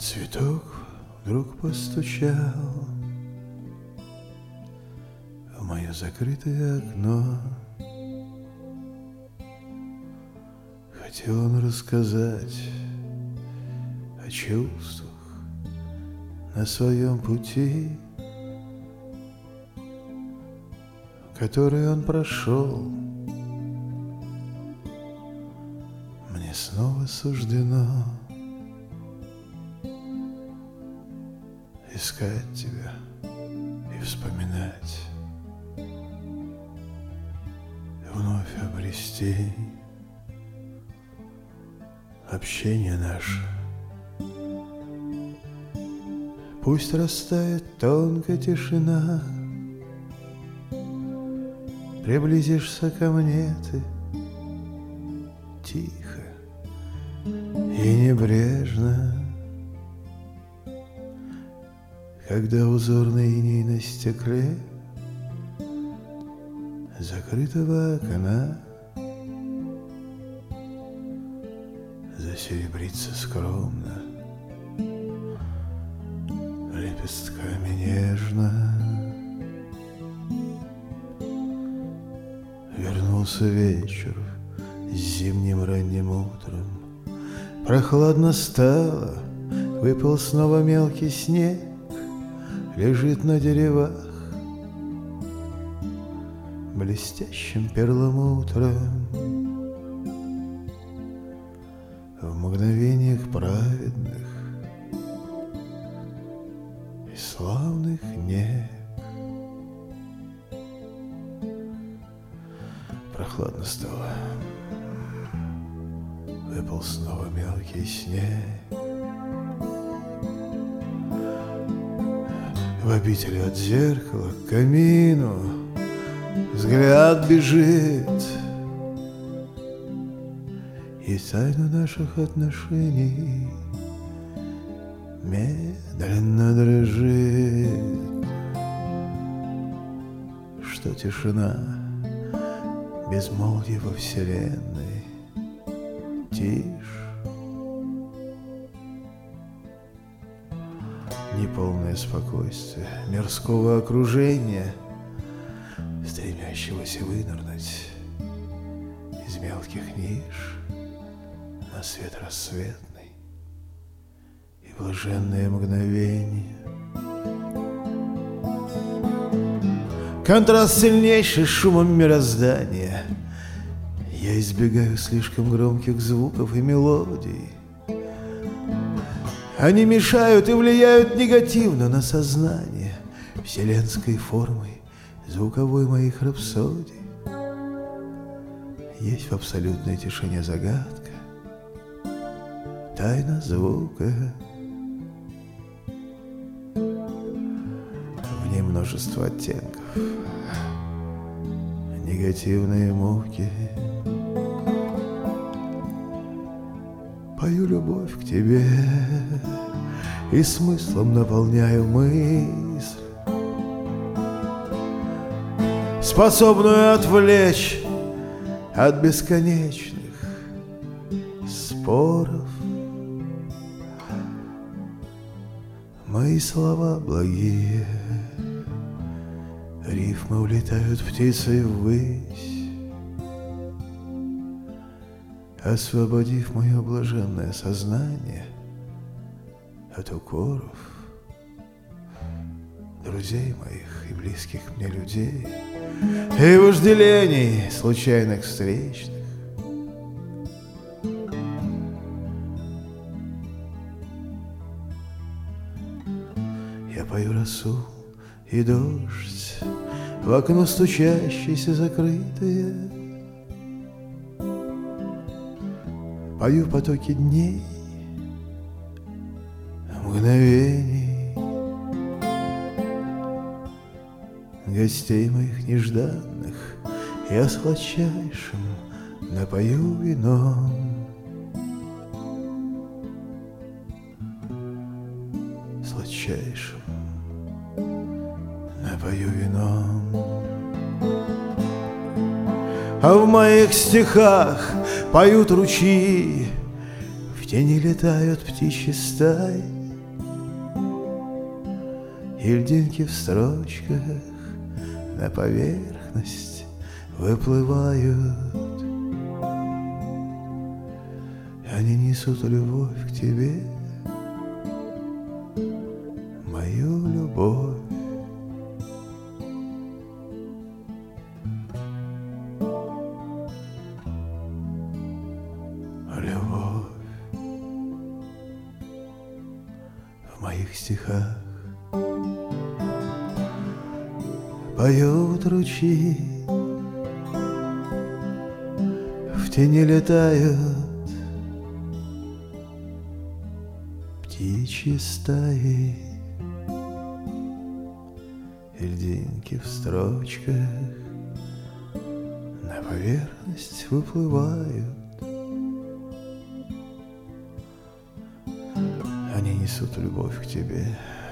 Цветок вдруг постучал в мое закрытое окно. Хотел он рассказать о чувствах на своем пути, который он прошел. Мне снова суждено искать тебя и вспоминать, и вновь обрести общение наше. Пусть растает тонкая тишина, приблизишься ко мне ты тихо и небрежно, когда узорный иней на стекле закрытого окна засеребрится скромно лепестками нежно. Вернулся вечер с зимним ранним утром, прохладно стало, выпал снова мелкий снег, лежит на деревах блестящим перламутром. В мгновениях праведных и славных нег прохладно стало, выпал снова мелкий снег. В обители от зеркала к камину взгляд бежит, и тайна наших отношений медленно дрожит. Что тишина, безмолвие во вселенной, тишь, неполное спокойствие мирского окружения, стремящегося вынырнуть из мелких ниш на свет рассветный и блаженные мгновения. Контраст сильнейший с шумом мироздания. Я избегаю слишком громких звуков и мелодий. Они мешают и влияют негативно на сознание вселенской формой звуковой моих рапсодий. Есть в абсолютной тишине загадка, тайна звука. В ней множество оттенков, негативные муки. Пою любовь к тебе и смыслом наполняю мысль, способную отвлечь от бесконечных споров. Мои слова благие, рифмы улетают птицей ввысь, освободив мое блаженное сознание от укоров друзей моих и близких мне людей и вожделений случайных встречных. Я пою росу и дождь, в окно стучащийся закрытое. Пою потоки дней, мгновений, гостей моих нежданных. Я сладчайшим напою вином. Сладчайшим напою вином. А в моих стихах поют ручьи, в тени летают птичьи стаи. И льдинки в строчках на поверхность выплывают. Они несут любовь к тебе, мою любовь. Любовь в моих стихах поют ручьи, в тени летают птичьи стаи, и льдинки в строчках на поверхность выплывают. Они несут любовь к тебе,